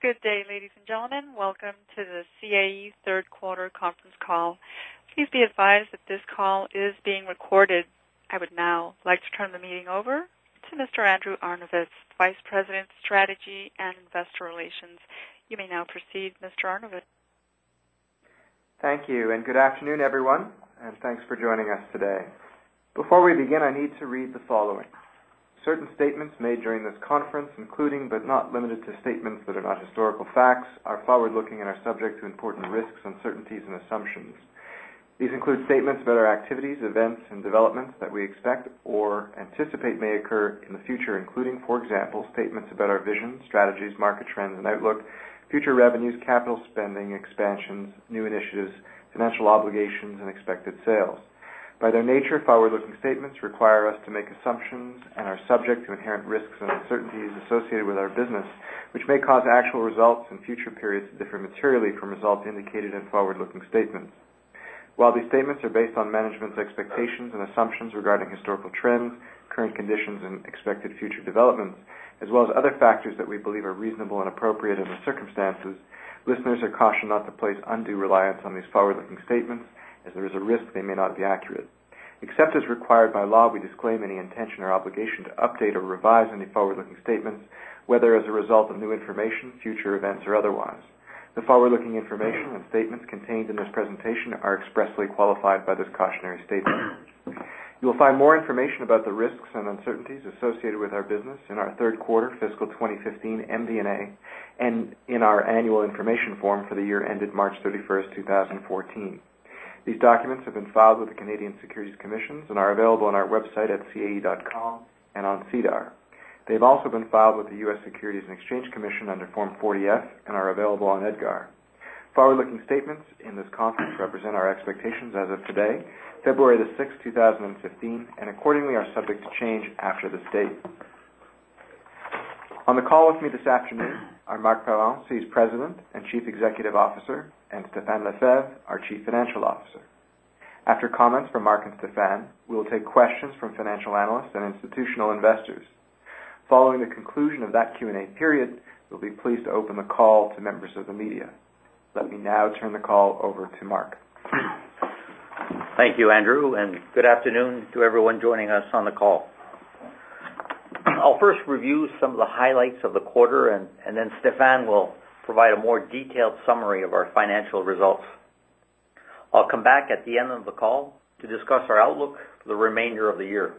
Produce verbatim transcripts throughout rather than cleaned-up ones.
Good day, ladies and gentlemen. Welcome to the C A E third quarter conference call. Please be advised that this call is being recorded. I would now like to turn the meeting over to Mister Andrew Arnovitz, Vice President, Strategy and Investor Relations. You may now proceed, Mister Arnovitz. Thank you, and good afternoon, everyone, and thanks for joining us today. Before we begin, I need to read the following. Certain statements made during this conference, including but not limited to statements that are not historical facts, are forward-looking and are subject to important risks, uncertainties, and assumptions. These include statements about our activities, events, and developments that we expect or anticipate may occur in the future, including, for example, statements about our vision, strategies, market trends, and outlook, future revenues, capital spending, expansions, new initiatives, financial obligations, and expected sales. By their nature, forward-looking statements require us to make assumptions and are subject to inherent risks and uncertainties associated with our business, which may cause actual results in future periods to differ materially from results indicated in forward-looking statements. While these statements are based on management's expectations and assumptions regarding historical trends, current conditions, and expected future developments, as well as other factors that we believe are reasonable and appropriate in the circumstances, listeners are cautioned not to place undue reliance on these forward-looking statements, as there is a risk they may not be accurate. Except as required by law, we disclaim any intention or obligation to update or revise any forward-looking statements, whether as a result of new information, future events, or otherwise. The forward-looking information and statements contained in this presentation are expressly qualified by this cautionary statement. You will find more information about the risks and uncertainties associated with our business in our third quarter fiscal twenty fifteen M D and A and in our annual information form for the year ended March thirty-first, two thousand fourteen. These documents have been filed with the Canadian Securities Commissions and are available on our website at C A E dot com and on SEDAR. They have also been filed with the U S Securities and Exchange Commission under Form forty F and are available on EDGAR. Forward-looking statements in this conference represent our expectations as of today, February the sixth, two thousand fifteen, and accordingly are subject to change after this date. On the call with me this afternoon are Marc Parent, C A E's President and Chief Executive Officer, and Stéphane Lefebvre, our Chief Financial Officer. After comments from Marc and Stéphane, we will take questions from financial analysts and institutional investors. Following the conclusion of that Q and A period, we'll be pleased to open the call to members of the media. Let me now turn the call over to Marc. Thank you, Andrew, and good afternoon to everyone joining us on the call. I'll first review some of the highlights of the quarter, and, and then Stéphane will provide a more detailed summary of our financial results. I'll come back at the end of the call to discuss our outlook for the remainder of the year.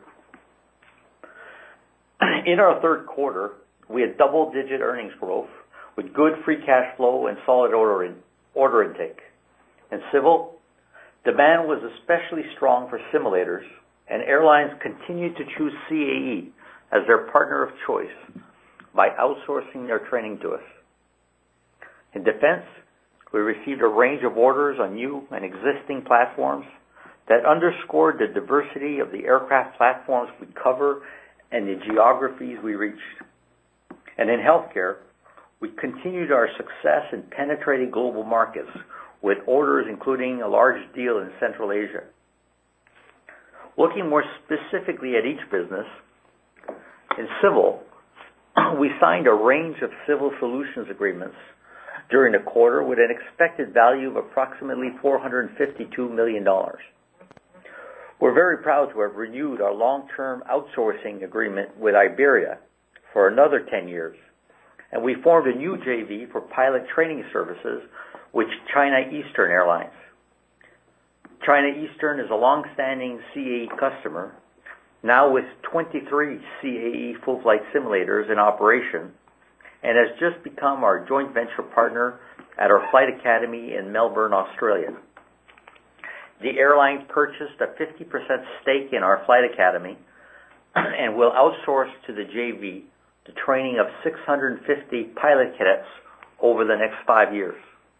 In our third quarter, we had double-digit earnings growth with good free cash flow and solid order, in, order intake. In civil, demand was especially strong for simulators, and airlines continued to choose C A E as their partner of choice by outsourcing their training to us. In defense, we received a range of orders on new and existing platforms that underscored the diversity of the aircraft platforms we cover and the geographies we reached. And in healthcare, we continued our success in penetrating global markets with orders including a large deal in Central Asia. Looking more specifically at each business, in civil, we signed a range of civil solutions agreements during the quarter with an expected value of approximately four hundred fifty-two million dollars. We're very proud to have renewed our long-term outsourcing agreement with Iberia for another ten years, and we formed a new J V for pilot training services with China Eastern Airlines. China Eastern is a long-standing C A E customer, now with twenty-three C A E full-flight simulators in operation, and has just become our joint venture partner at our flight academy in Melbourne, Australia. The airline purchased a fifty percent stake in our flight academy and will outsource to the J V the training of six hundred fifty pilot cadets over the next five years.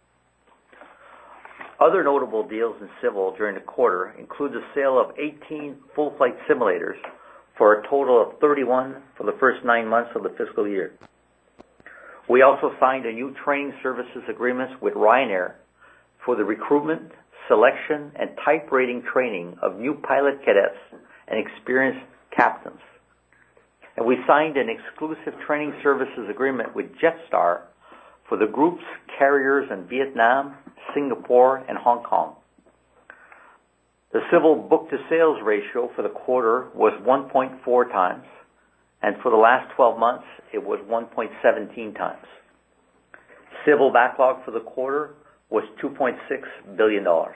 Other notable deals in civil during the quarter include the sale of eighteen full-flight simulators for a total of thirty-one for the first nine months of the fiscal year. We also signed a new training services agreements with Ryanair for the recruitment, selection, and type rating training of new pilot cadets and experienced captains. And we signed an exclusive training services agreement with Jetstar for the group's carriers in Vietnam, Singapore, and Hong Kong. The civil book-to-sales ratio for the quarter was one point four times, and for the last twelve months, it was one point one seven times. Civil backlog for the quarter was two point six billion dollars.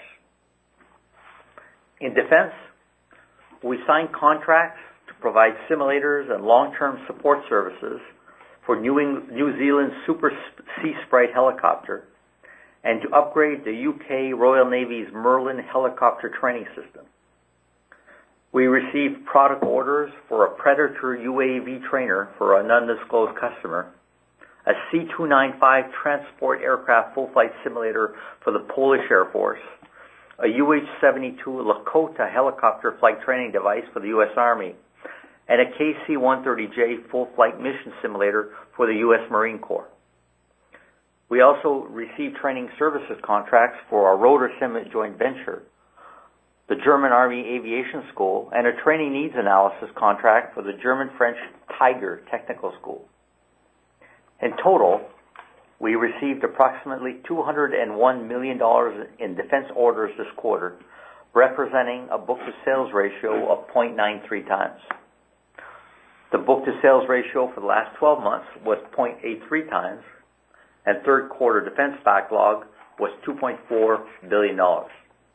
In defense, we signed contracts to provide simulators and long-term support services for New, Eng- New Zealand's Super Sea Sprite helicopter and to upgrade the U K Royal Navy's Merlin helicopter training system. We received product orders for a Predator U A V trainer for an undisclosed customer, a C two ninety-five transport aircraft full-flight simulator for the Polish Air Force, a U H seventy-two Lakota helicopter flight training device for the U S Army, and a K C one thirty J full-flight mission simulator for the U S Marine Corps. We also received training services contracts for our Rotor Sim joint venture, the German Army Aviation School, and a training needs analysis contract for the German-French Tiger Technical School. In total, we received approximately two hundred one million dollars in defense orders this quarter, representing a book-to-sales ratio of zero point nine three times. The book-to-sales ratio for the last twelve months was zero point eight three times, and third quarter defense backlog was two point four billion dollars.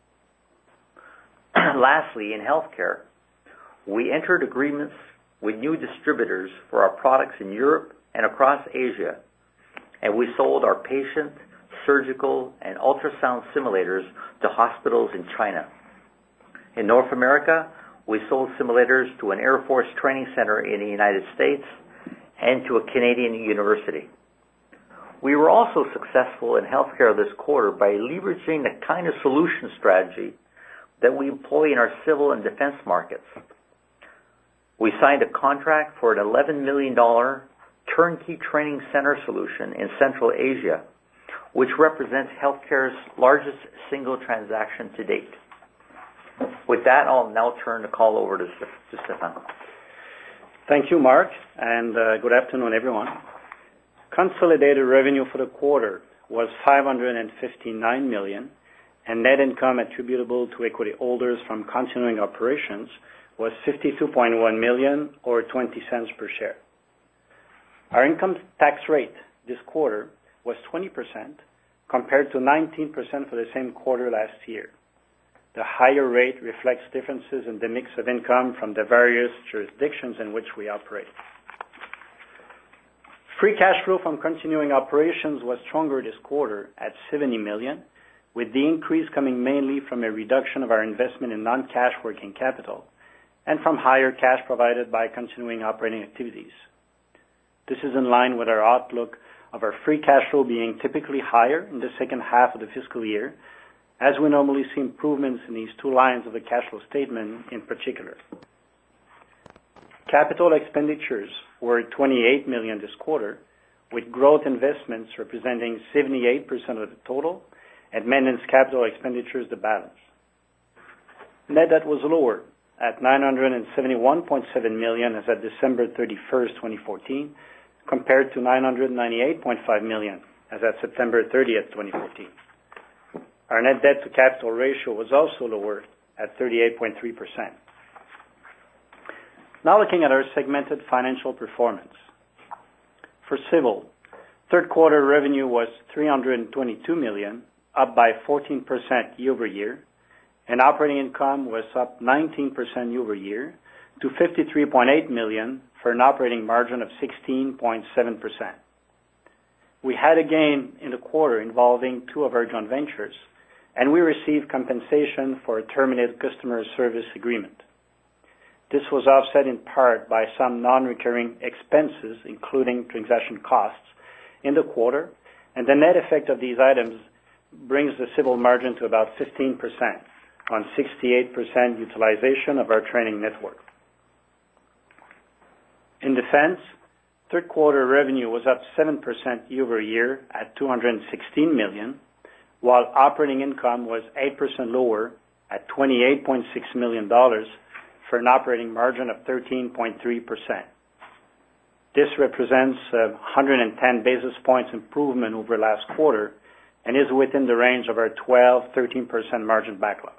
Lastly, in healthcare, we entered agreements with new distributors for our products in Europe and across Asia, and we sold our patient, surgical, and ultrasound simulators to hospitals in China. In North America, we sold simulators to an Air Force training center in the United States and to a Canadian university. We were also successful in healthcare this quarter by leveraging the kind of solution strategy that we employ in our civil and defense markets. We signed a contract for an eleven million dollars turnkey training center solution in Central Asia, which represents healthcare's largest single transaction to date. With that, I'll now turn the call over to, to Stefan. Thank you, Mark, and uh, good afternoon, everyone. Consolidated revenue for the quarter was five hundred fifty-nine million dollars, and net income attributable to equity holders from continuing operations was fifty-two point one million dollars or twenty cents per share. Our income tax rate this quarter was twenty percent compared to nineteen percent for the same quarter last year. The higher rate reflects differences in the mix of income from the various jurisdictions in which we operate. Free cash flow from continuing operations was stronger this quarter at seventy million dollars, with the increase coming mainly from a reduction of our investment in non-cash working capital and from higher cash provided by continuing operating activities. This is in line with our outlook of our free cash flow being typically higher in the second half of the fiscal year, as we normally see improvements in these two lines of the cash flow statement in particular. Capital expenditures were twenty-eight million dollars this quarter, with growth investments representing seventy-eight percent of the total and maintenance capital expenditures the balance. Net debt was lower at nine hundred seventy-one point seven million dollars as at December thirty-first, twenty fourteen, compared to nine hundred ninety-eight point five million dollars as at September thirtieth, twenty fourteen. Our net debt to capital ratio was also lower at thirty-eight point three percent. Now looking at our segmented financial performance. For civil, third quarter revenue was three hundred twenty-two million dollars, up by fourteen percent year over year, and operating income was up nineteen percent year over year to fifty-three point eight million dollars for an operating margin of sixteen point seven percent. We had a gain in the quarter involving two of our joint ventures, and we received compensation for a terminated customer service agreement. This was offset in part by some non-recurring expenses, including transaction costs, in the quarter, and the net effect of these items brings the civil margin to about fifteen percent on sixty-eight percent utilization of our training network. In defense, third quarter revenue was up seven percent year over year at two hundred sixteen million dollars, while operating income was eight percent lower at twenty-eight point six million dollars for an operating margin of thirteen point three percent. This represents a one hundred ten basis points improvement over last quarter and is within the range of our twelve to thirteen percent margin backlog.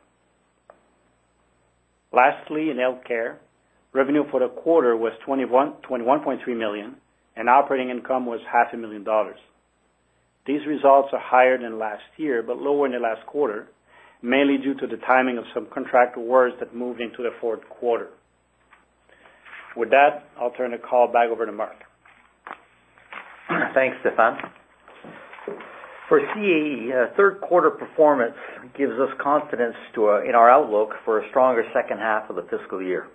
Lastly, in healthcare, revenue for the quarter was twenty-one point three million dollars and operating income was half a million dollars. These results are higher than last year but lower in the last quarter, mainly due to the timing of some contract awards that moved into the fourth quarter. With that, I'll turn the call back over to Marc. Thanks, Stéphane. For C A E, uh, third quarter performance gives us confidence to, uh, in our outlook for a stronger second half of the fiscal year.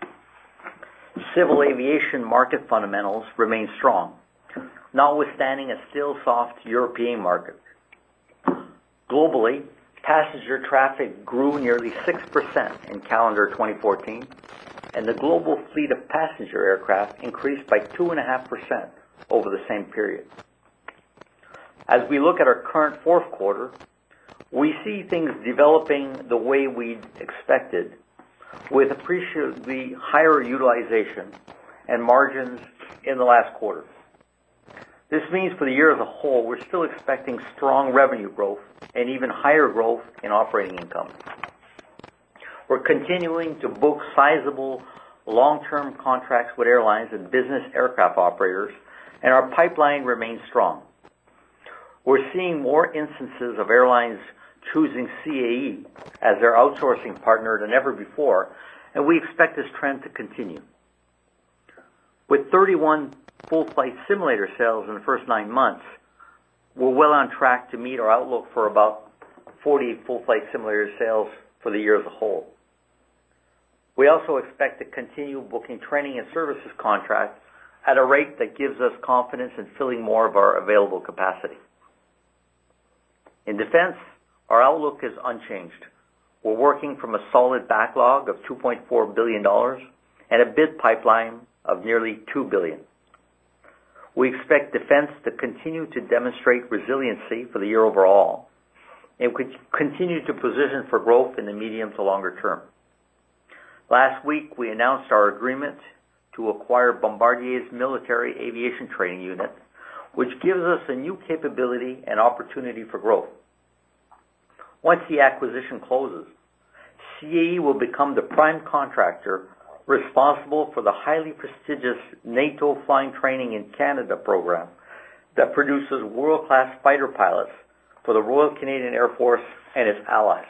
Civil aviation market fundamentals remain strong, notwithstanding a still soft European market. Globally, passenger traffic grew nearly six percent in calendar twenty fourteen, and the global fleet of passenger aircraft increased by two point five percent over the same period. As we look at our current fourth quarter, we see things developing the way we expected, with appreciably higher utilization and margins in the last quarter. This means for the year as a whole, we're still expecting strong revenue growth and even higher growth in operating income. We're continuing to book sizable long-term contracts with airlines and business aircraft operators, and our pipeline remains strong. We're seeing more instances of airlines choosing C A E as their outsourcing partner than ever before, and we expect this trend to continue. With thirty-one full-flight simulator sales in the first nine months, we're well on track to meet our outlook for about forty full-flight simulator sales for the year as a whole. We also expect to continue booking training and services contracts at a rate that gives us confidence in filling more of our available capacity. In defense, our outlook is unchanged. We're working from a solid backlog of two point four billion dollars and a bid pipeline of nearly two billion dollars. We expect defense to continue to demonstrate resiliency for the year overall, and we continue to position for growth in the medium to longer term. Last week, we announced our agreement to acquire Bombardier's military aviation training unit, which gives us a new capability and opportunity for growth. Once the acquisition closes, C A E will become the prime contractor responsible for the highly prestigious NATO Flying Training in Canada program that produces world-class fighter pilots for the Royal Canadian Air Force and its allies.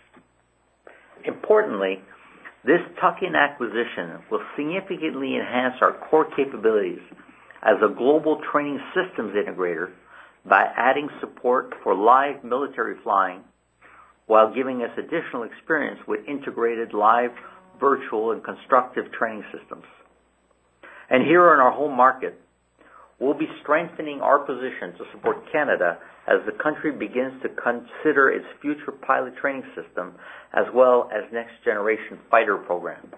Importantly, this tuck-in acquisition will significantly enhance our core capabilities as a global training systems integrator by adding support for live military flying while giving us additional experience with integrated live, virtual, and constructive training systems. And here in our home market, we'll be strengthening our position to support Canada as the country begins to consider its future pilot training system as well as next-generation fighter program.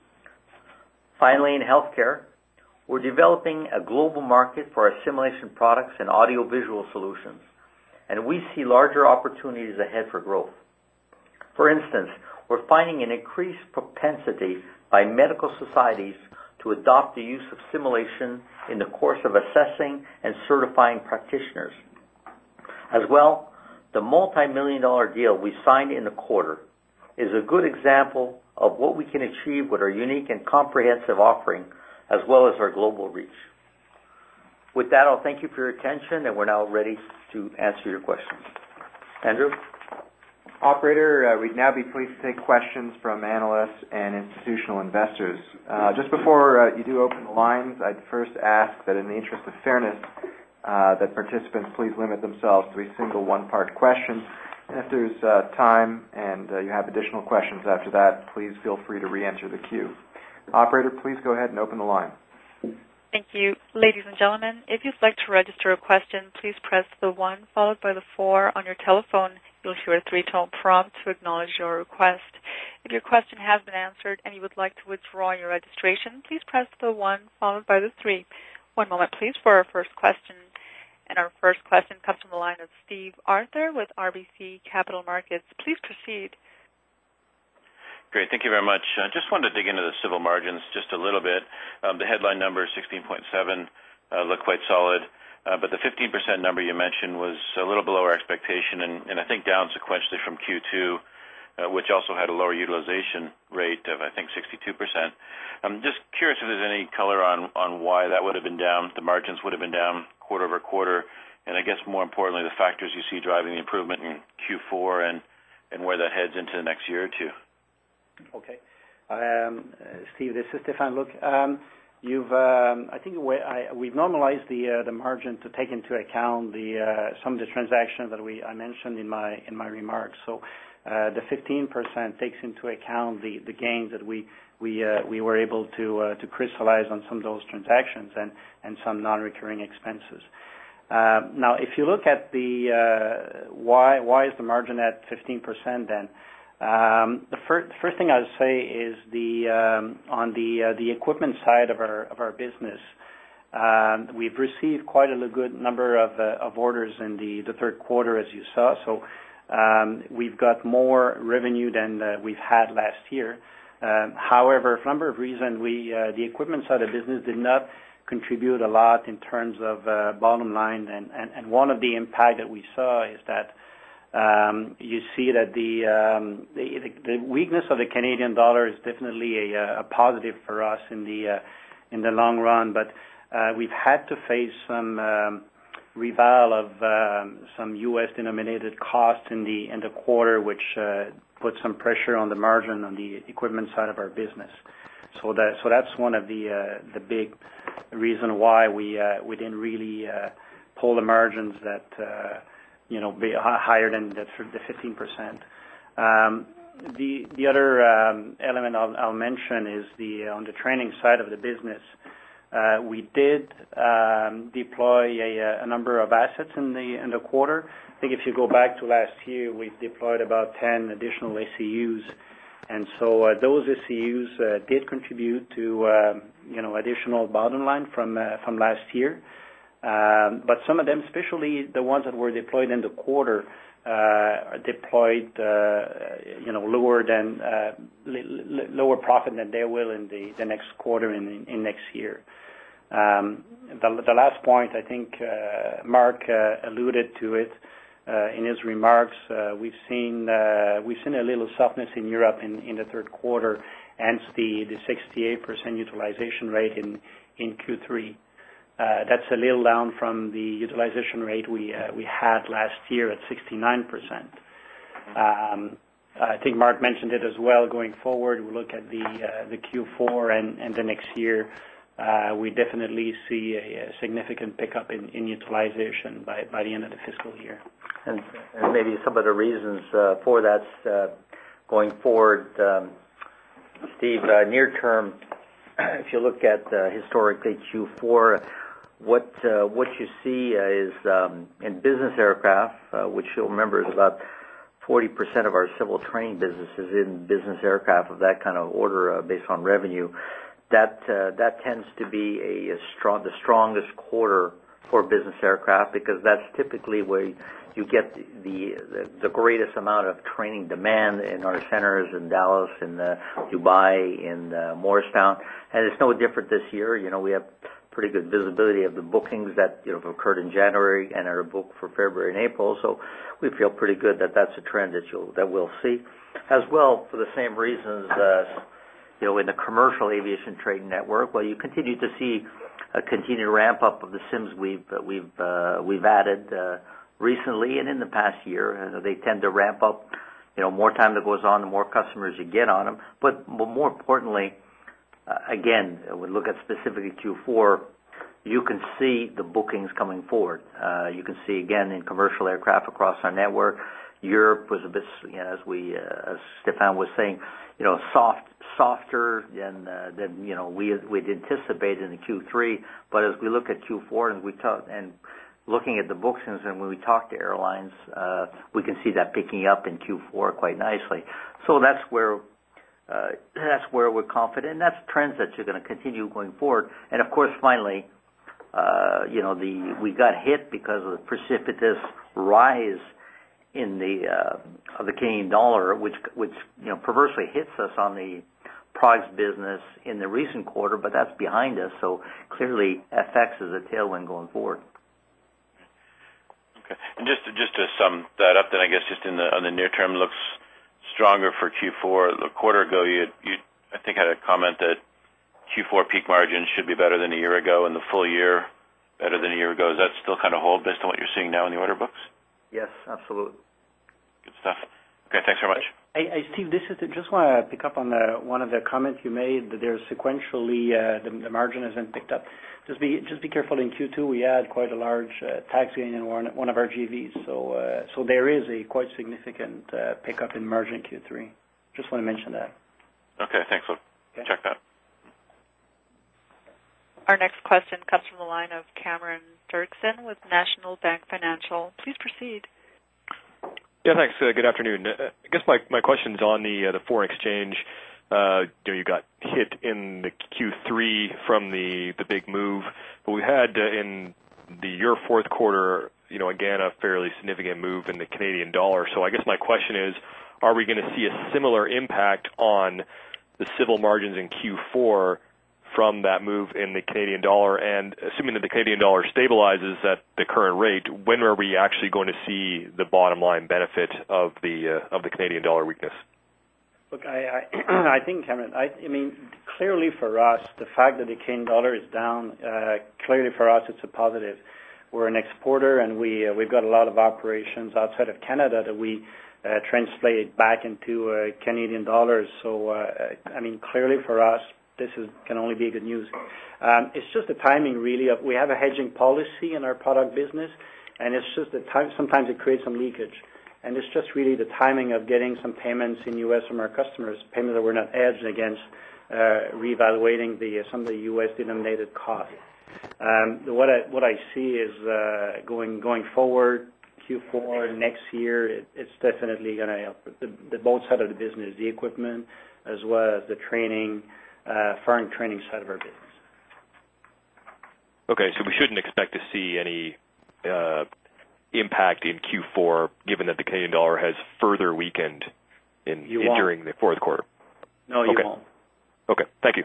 Finally, in healthcare, we're developing a global market for our simulation products and audiovisual solutions, and we see larger opportunities ahead for growth. For instance, we're finding an increased propensity by medical societies to adopt the use of simulation in the course of assessing and certifying practitioners. As well, the multi-million dollar deal we signed in the quarter is a good example of what we can achieve with our unique and comprehensive offering, as well as our global reach. With that, I'll thank you for your attention, and we're now ready to answer your questions. Andrew? Operator, uh, we'd now be pleased to take questions from analysts and institutional investors. Uh, just before uh, you do open the lines, I'd first ask that in the interest of fairness, uh, that participants please limit themselves to a single one-part question. And if there's uh, time and uh, you have additional questions after that, please feel free to re-enter the queue. Operator, please go ahead and open the line. Thank you. Ladies and gentlemen, if you'd like to register a question, please press the one followed by the four on your telephone. You'll hear a three-tone prompt to acknowledge your request. If your question has been answered and you would like to withdraw your registration, please press the one followed by the three. One moment, please, for our first question. And our first question comes from the line of Steve Arthur with R B C Capital Markets. Please proceed. Great. Thank you very much. I uh, just wanted to dig into the civil margins just a little bit. Um, the headline number, sixteen point seven, uh, looked quite solid, uh, but the fifteen percent number you mentioned was a little below our expectation, and, and I think down sequentially from Q two, uh, which also had a lower utilization rate of, I think, sixty-two percent. I'm just curious if there's any color on, on why that would have been down, the margins would have been down quarter over quarter, and I guess more importantly, the factors you see driving the improvement in Q four and, and where that heads into the next year or two. Okay. Um, Steve, this is Stefan. Look, um, you've, um, I think we, I, we've normalized the uh, the margin to take into account the uh, some of the transactions that we I mentioned in my in my remarks. So uh, the fifteen percent takes into account the, the gains that we we uh, we were able to uh, to crystallize on some of those transactions and and some non-recurring expenses. Uh, now, if you look at the uh, why why is the margin at fifteen percent then? Um, the first, first thing I'll say is the um, on the uh, the equipment side of our of our business, um, we've received quite a good number of uh, of orders in the, the third quarter, as you saw. So um, we've got more revenue than uh, we've had last year. Um, however, for a number of reasons, we uh, the equipment side of the business did not contribute a lot in terms of uh, bottom line, and, and and one of the impact that we saw is that. Um, you see that the, um, the the weakness of the Canadian dollar is definitely a, a positive for us in the uh, in the long run, but uh, we've had to face some um, reval of um, some U S denominated costs in the in the quarter, which uh, put some pressure on the margin on the equipment side of our business. So that so that's one of the uh, the big reason why we uh, we didn't really uh, pull the margins that. Uh, you know, be higher than the, the fifteen percent. Um, the the other um, element I'll, I'll mention is the on the training side of the business. Uh, we did um, deploy a, a number of assets in the in the quarter. I think if you go back to last year, we've deployed about ten additional S C Us, and so uh, those S C Us uh, did contribute to uh, you know additional bottom line from uh, from last year. Um, but some of them, especially the ones that were deployed in the quarter, uh, are deployed, uh, you know, lower than uh, l- lower profit than they will in the, the next quarter in, in, in next year. Um, the, the last point, I think, uh, Mark uh, alluded to it uh, in his remarks. Uh, we've seen uh, we've seen a little softness in Europe in, in the third quarter, hence the, the sixty-eight percent utilization rate in in Q three. Uh, that's a little down from the utilization rate we uh, we had last year at sixty-nine percent. Um, I think Mark mentioned it as well. Going forward, we look at the uh, the Q four and, and the next year. Uh, we definitely see a, a significant pickup in, in utilization by, by the end of the fiscal year. And, and maybe some of the reasons uh, for that uh, going forward, um, Steve, uh, near term, if you look at uh, historically Q four. What uh, what you see uh, is um, in business aircraft, uh, which you'll remember is about forty percent of our civil training business is in business aircraft of that kind of order uh, based on revenue. That uh, that tends to be a, a strong the strongest quarter for business aircraft because that's typically where you get the the, the greatest amount of training demand in our centers in Dallas, in uh, Dubai, in uh, Morristown, and it's no different this year. You know, we have pretty good visibility of the bookings that you know have occurred in January and are booked for February and April. So we feel pretty good that that's a trend that you'll that we'll see, as well for the same reasons. Uh, you know, in the commercial aviation training network, well, you continue to see a continued ramp up of the sims we've uh, we've uh, we've added uh, recently and in the past year. Uh, they tend to ramp up. You know, more time that goes on, the more customers you get on them. But, but more importantly. Uh, again, we look at specifically Q four, you can see the bookings coming forward. Uh, you can see, again, in commercial aircraft across our network. Europe was a bit, you know, as we, uh, as Stefan was saying, you know, soft, softer than, uh, than you know, we, we'd anticipated in the Q three. But as we look at Q four and we talk, and looking at the bookings and when we talk to airlines, uh, we can see that picking up in Q four quite nicely. So that's where, Uh, that's where we're confident, and that's trends that you're going to continue going forward. And of course, finally, uh, you know, the we got hit because of the precipitous rise in the uh, of the Canadian dollar, which which you know perversely hits us on the products business in the recent quarter, but that's behind us. So clearly, F X is a tailwind going forward. Okay, and just to, just to sum that up, then I guess just in the on the near term looks stronger for Q four. A quarter ago, you you I think had a comment that Q four peak margins should be better than a year ago, and the full year better than a year ago. Does that still kind of hold based on what you're seeing now in the order books? Yes, absolutely. Good stuff. Okay, thanks very much. Hey, hey Steve, this is just want to pick up on the, one of the comments you made that there's sequentially uh, the, the margin hasn't picked up. Just be just be careful. In Q two, we had quite a large uh, tax gain in one, one of our G Vs, so uh, so there is a quite significant uh, pickup in margin in Q three. Just want to mention that. Okay, thanks. We'll okay. check that. Our next question comes from the line of Cameron Dirksen with National Bank Financial. Please proceed. Yeah, thanks. Uh, good afternoon. Uh, I guess my, my question is on the uh, the foreign exchange. Uh, you know, you got hit in the Q three from the, the big move, but we had uh, in the year fourth quarter, you know, again a fairly significant move in the Canadian dollar. So I guess my question is, are we going to see a similar impact on the civil margins in Q four from that move in the Canadian dollar? And assuming that the Canadian dollar stabilizes at the current rate, when are we actually going to see the bottom line benefit of the uh, of the Canadian dollar weakness? Look, I I, I think, Cameron, I, I mean, clearly for us, the fact that the Canadian dollar is down, uh, clearly for us it's a positive. We're an exporter, and we uh, we've got a lot of operations outside of Canada that we uh, translate back into uh, Canadian dollars. So, uh, I mean, clearly for us, this is, can only be good news. Um, it's just the timing, really. Of we have a hedging policy in our product business, and it's just the time. Sometimes it creates some leakage, and it's just really the timing of getting some payments in U S from our customers, payments that were not hedged against uh, reevaluating the some of the U S denominated costs. Um, what I what I see is uh, going going forward, Q four next year, it, it's definitely going to help the, the both side of the business, the equipment as well as the training. Uh, foreign training side of our business. Okay, so we shouldn't expect to see any uh, impact in Q four, given that the Canadian dollar has further weakened in, in during the fourth quarter. No, you okay. won't. Okay, thank you.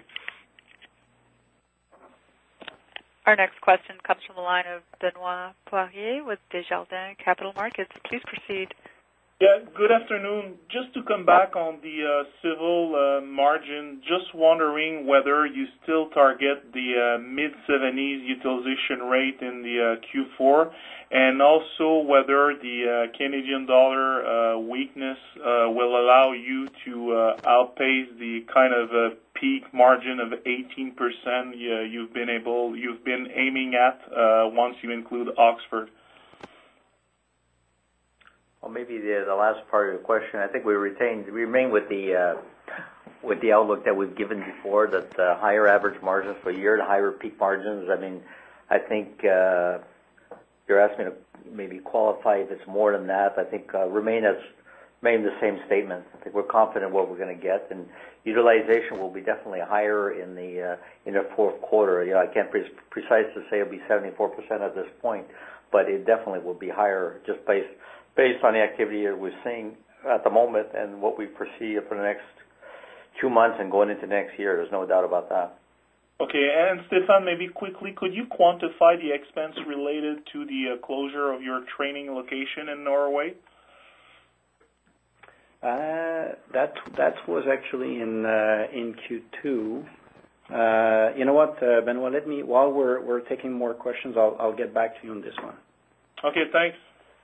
Our next question comes from the line of Benoit Poirier with Desjardins Capital Markets. Please proceed. Yeah, good afternoon. Just to come back on the uh, civil uh, margin, just wondering whether you still target the uh, mid seventies utilization rate in the uh, Q four, and also whether the uh, Canadian dollar uh, weakness uh, will allow you to uh, outpace the kind of uh, peak margin of eighteen percent uh, you've been able, you've been aiming at uh, once you include Oxford. Well, maybe the, the last part of the question. I think we retained, we remain with the uh, with the outlook that we've given before, that uh, higher average margins for a year to higher peak margins. I mean, I think uh, you're asking me to maybe qualify if it's more than that. I think uh, remain as remain the same statement. I think we're confident what we're going to get, and utilization will be definitely higher in the uh, in the fourth quarter. You know, I can't pre- precisely say it'll be seventy-four percent at this point, but it definitely will be higher just based. based on the activity we're seeing at the moment and what we foresee for the next two months and going into next year. There's no doubt about that. Okay, and Stéphane, maybe quickly, could you quantify the expense related to the uh, closure of your training location in Norway? Uh, that that was actually in uh, in Q two. Uh, you know what, uh, Benoit? Let me while we're we're taking more questions, I'll I'll get back to you on this one. Okay, thanks.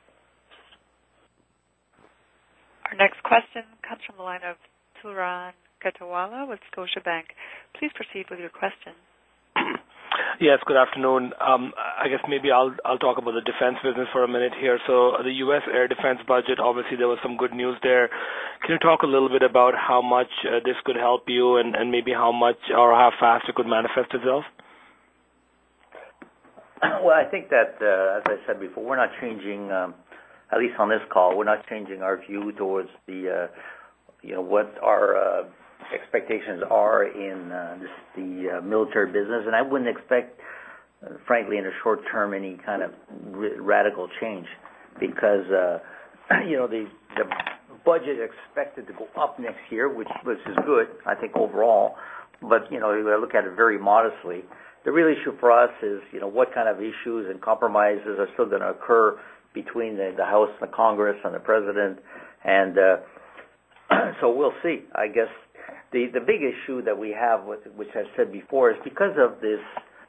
Our next question comes from the line of Turan Katawala with Scotiabank. Please proceed with your question. Yes, good afternoon. Um, I guess maybe I'll I'll talk about the defense business for a minute here. So the U S air defense budget, obviously there was some good news there. Can you talk a little bit about how much uh, this could help you and, and maybe how much or how fast it could manifest itself? Well, I think that, uh, as I said before, we're not changing um, at least on this call, we're not changing our view towards the, uh, you know, what our uh, expectations are in uh, this, the uh, military business. And I wouldn't expect, uh, frankly, in the short term, any kind of r- radical change, because uh, you know, the the budget expected to go up next year, which which is good, I think, overall. But, you know, you look at it very modestly. The real issue for us is, you know, what kind of issues and compromises are still going to occur between the, the House and the Congress and the President. And uh, so we'll see. I guess the, the big issue that we have, with, which I've said before, is because of this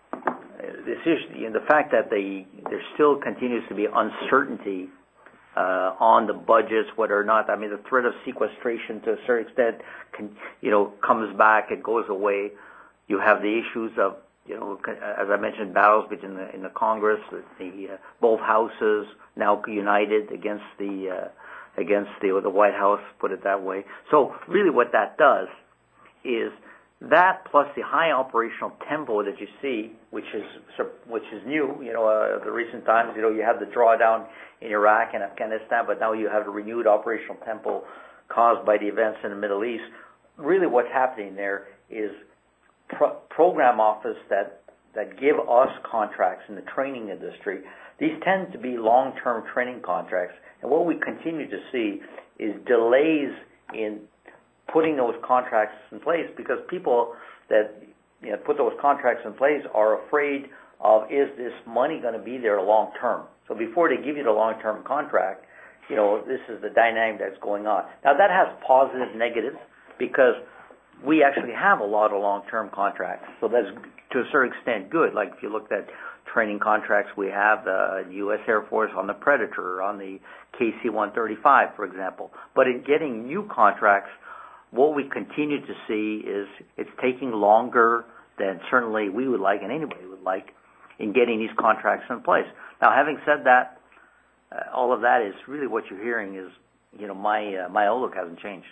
this issue, you know, the fact that they, there still continues to be uncertainty uh, on the budgets, whether or not, I mean, the threat of sequestration to a certain extent, can, you know, comes back, it goes away. You have the issues of, you know, as I mentioned, battles between the, in the Congress, the uh, both houses now united against the uh, against the the White House, put it that way. So really, what that does is that plus the high operational tempo that you see, which is which is new. You know, uh, the recent times, you know, you have the drawdown in Iraq and Afghanistan, but now you have a renewed operational tempo caused by the events in the Middle East. Really, what's happening there is Pro- program office that that give us contracts in the training industry. These tend to be long-term training contracts, and what we continue to see is delays in putting those contracts in place because people that, you know, put those contracts in place are afraid of, is this money going to be there long-term? So before they give you the long-term contract, you know, this is the dynamic that's going on. Now that has positive, negatives because we actually have a lot of long-term contracts, so that's to a certain extent good. Like if you looked at training contracts we have, uh, the U S Air Force on the Predator, on the K C one thirty-five, for example. But in getting new contracts, what we continue to see is it's taking longer than certainly we would like and anybody would like in getting these contracts in place. Now, having said that, uh, all of that is really what you're hearing is, you know, my uh, my outlook hasn't changed.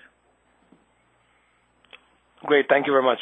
Great. Thank you very much.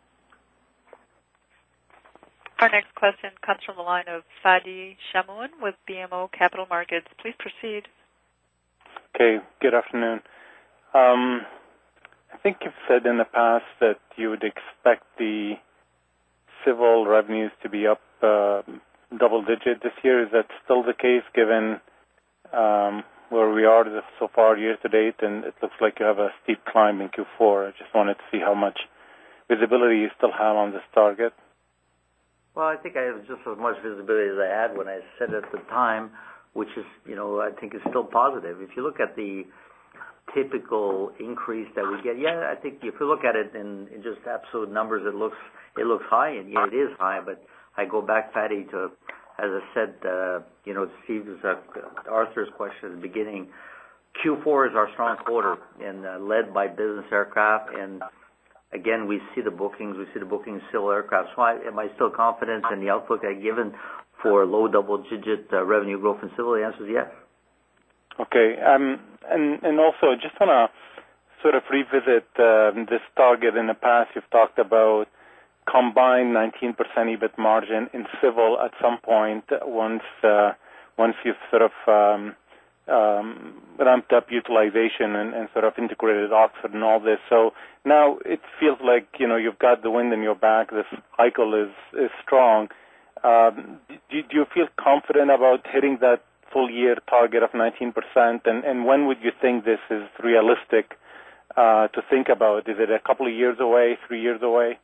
Our next question comes from the line of Fadi Chamoun with B M O Capital Markets. Please proceed. Okay. Good afternoon. Um, I think you've said in the past that you would expect the civil revenues to be up uh, double-digit this year. Is that still the case given um, where we are so far year to date, and it looks like you have a steep climb in Q four. I just wanted to see how much visibility you still have on this target. Well, I think I have just as much visibility as I had when I said at the time, which is, you know, I think is still positive. If you look at the typical increase that we get, yeah, I think if you look at it in, in just absolute numbers, it looks it looks high, and yeah, it is high. But I go back, Patty, to as I said, uh, you know, Steve's uh, Arthur's question at the beginning. Q four is our strong quarter, and uh, led by business aircraft. And again, we see the bookings. We see the bookings civil aircraft. So, I, am I still confident in the outlook I've given for low double-digit uh, revenue growth in civil? The answer is yes. Okay, um, and and also just want to sort of revisit uh, this target. In the past, you've talked about combined nineteen percent E B I T margin in civil at some point once uh, once you've sort of um, um, ramped up utilization and, and sort of integrated Oxford and all this. So now it feels like, you know, you've got the wind in your back. This cycle is is strong. Um, do, do you feel confident about hitting that full year target of nineteen percent? And, and when would you think this is realistic uh, to think about? Is it a couple of years away, three years away?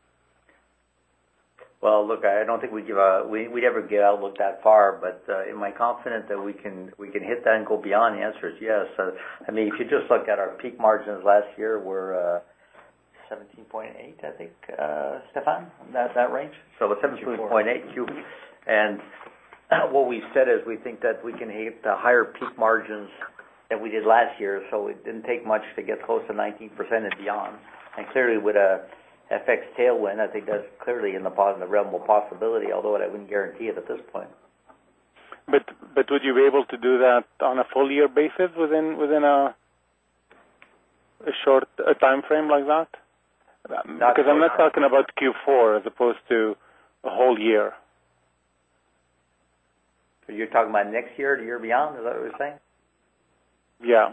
Well, look, I don't think we give a we we'd ever get outlook that far, but uh, am I confident that we can we can hit that and go beyond? The answer is yes. Uh, I mean, if you just look at our peak margins last year, we're uh, seventeen point eight, I think, uh, Stefan, that that range. So it's seventeen point eight Q, and what we've said is we think that we can hit the higher peak margins than we did last year. So it didn't take much to get close to nineteen percent and beyond, and clearly with a F X tailwind, I think that's clearly in the, the realm of possibility, although I wouldn't guarantee it at this point. But but would you be able to do that on a full year basis within within a a short a time frame like that? Not because I'm not talking about Q four as opposed to a whole year. So you're talking about next year, the year beyond? Is that what you're saying? Yeah.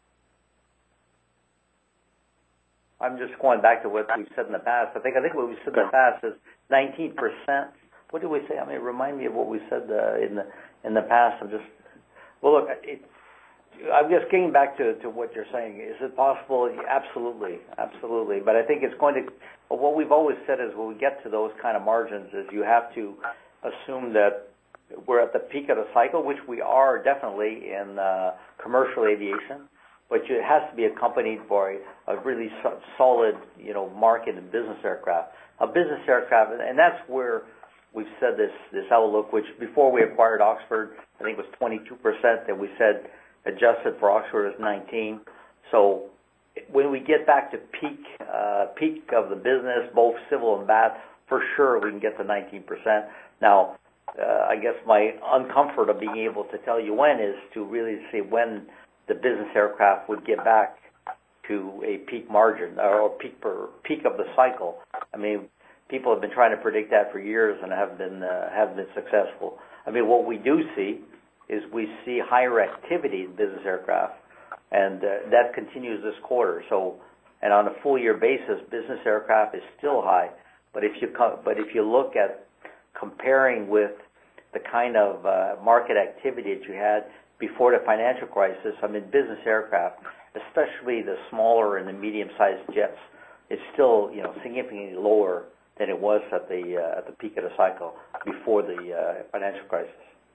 I'm just going back to what we've said in the past. I think I think what we said in the past is nineteen percent. What did we say? I mean, remind me of what we said uh, in the in the past. I'm just well, look, it, I guess getting back to, to what you're saying, is it possible? Absolutely, absolutely. But I think it's going to. What we've always said is when we get to those kind of margins, is you have to assume that we're at the peak of the cycle, which we are definitely in uh, commercial aviation. But it has to be accompanied by a really so- solid, you know, market in business aircraft. A business aircraft, and that's where we've said this this outlook, which before we acquired Oxford, I think it was twenty-two percent, and we said adjusted for Oxford is nineteen. So when we get back to peak uh, peak of the business, both civil and B A T, for sure we can get to nineteen percent. Now, uh, I guess my uncomfort of being able to tell you when is to really see when the business aircraft would get back to a peak margin or peak per peak of the cycle. I mean, people have been trying to predict that for years and have been uh, have been successful. I mean, what we do see is we see higher activity in business aircraft, and uh, that continues this quarter. So, and on a full year basis, business aircraft is still high. But if you co- but if you look at comparing with the kind of uh, market activity that you had before the financial crisis, I mean, business aircraft, especially the smaller and the medium-sized jets, is still, you know, significantly lower than it was at the uh, at the peak of the cycle before the uh, financial crisis.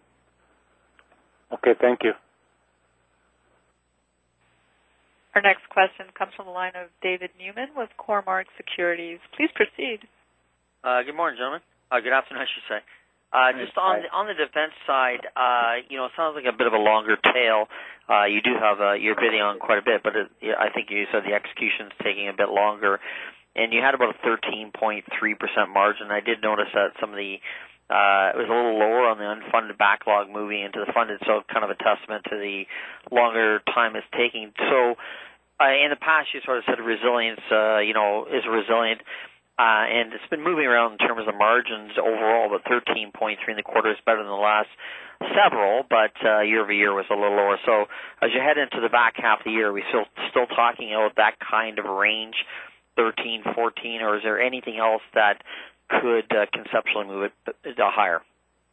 Okay, thank you. Our next question comes from the line of David Newman with Cormark Securities. Please proceed. Uh, good morning, gentlemen. Uh, good afternoon, I should say. Uh, just on the, on the defense side, uh, you know, it sounds like a bit of a longer tail. Uh, you do have uh, you're bidding on quite a bit, but it, I think you said the execution's taking a bit longer. And you had about a thirteen point three percent margin. I did notice that some of the uh, it was a little lower on the unfunded backlog moving into the funded, so kind of a testament to the longer time it's taking. So uh, in the past, you sort of said resilience, uh, you know, is resilient. Uh, and it's been moving around in terms of the margins overall, but thirteen point three in the quarter is better than the last several, but uh, year over year was a little lower. So as you head into the back half of the year, are we still still talking about that kind of range, thirteen, fourteen, or is there anything else that could uh, conceptually move it uh, higher?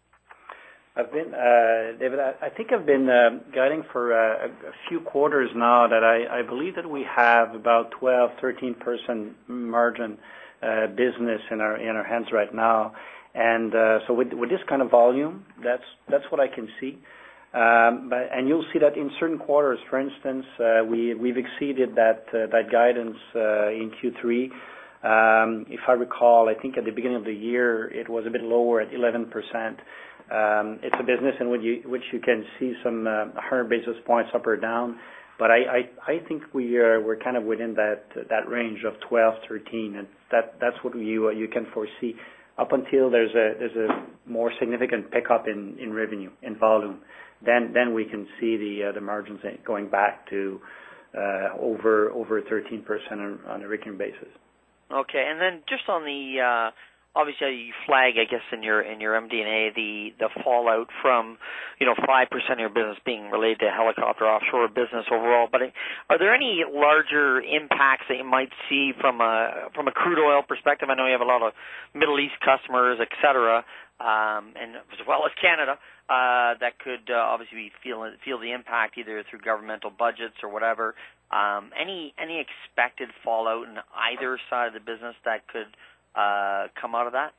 I've been, uh, David, I, I think I've been uh, guiding for uh, a, a few quarters now that I, I believe that we have about twelve, thirteen percent margin Uh, business in our in our hands right now, and uh, so with with this kind of volume, that's that's what I can see. Um, but and you'll see that in certain quarters, for instance, uh, we we've exceeded that uh, that guidance uh, in Q three. Um, if I recall, I think at the beginning of the year it was a bit lower at eleven percent. Um, it's a business in which you which you can see some uh, one hundred basis points up or down. But I, I, I think we are we're kind of within that that range of twelve, thirteen, and that that's what you uh, you can foresee up until there's a there's a more significant pickup in, in revenue in volume. Then then we can see the uh, the margins going back to uh, over over thirteen percent on, on a recurring basis. Okay, and then just on the uh, obviously you flag, I guess, in your in your M D and A the the fallout from, you know, five percent of your business being related to helicopter offshore business overall. But are there any larger impacts that you might see from a from a crude oil perspective? I know you have a lot of Middle East customers, et cetera, um, and as well as Canada, uh, that could uh, obviously feel feel the impact either through governmental budgets or whatever. Um, any any expected fallout in either side of the business that could Uh, come out of that?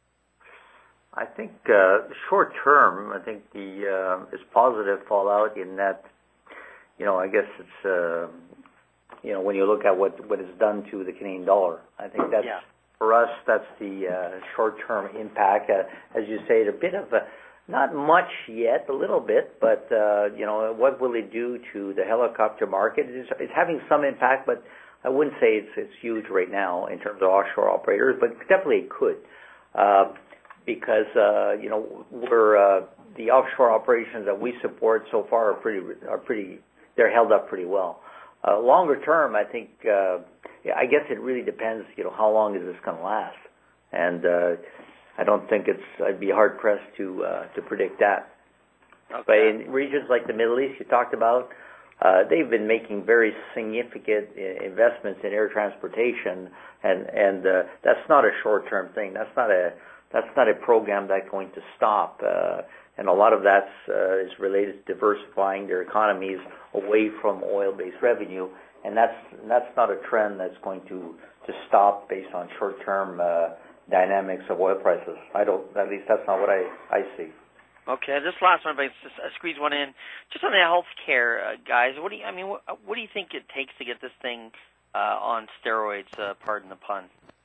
I think uh, short term, I think the uh, is positive fallout in that, you know, I guess it's uh, you know when you look at what what is done to the Canadian dollar. I think that's yeah. for us. That's the uh, short term impact. Uh, as you say, a bit of a, not much yet, a little bit, but uh, you know, what will it do to the helicopter market? It's, it's having some impact, but I wouldn't say it's it's huge right now in terms of offshore operators, but definitely it could, uh, because uh, you know we're uh, the offshore operations that we support so far are pretty are pretty they're held up pretty well. Uh, longer term, I think uh, yeah, I guess it really depends. You know, how long is this going to last? And uh, I don't think it's I'd be hard pressed to uh, to predict that. Okay. But in regions like the Middle East, you talked about. Uh, they've been making very significant investments in air transportation, and and uh, that's not a short-term thing. That's not a that's not a program that's going to stop. Uh, and a lot of that uh, is related to diversifying their economies away from oil-based revenue, and that's that's not a trend that's going to to stop based on short-term uh, dynamics of oil prices. I don't, at least that's not what I, I see. Okay, this last one, but just uh, squeeze one in. Just on the healthcare, uh, guys. What do you? I mean, what, what do you think it takes to get this thing uh, on steroids? Uh, pardon the pun.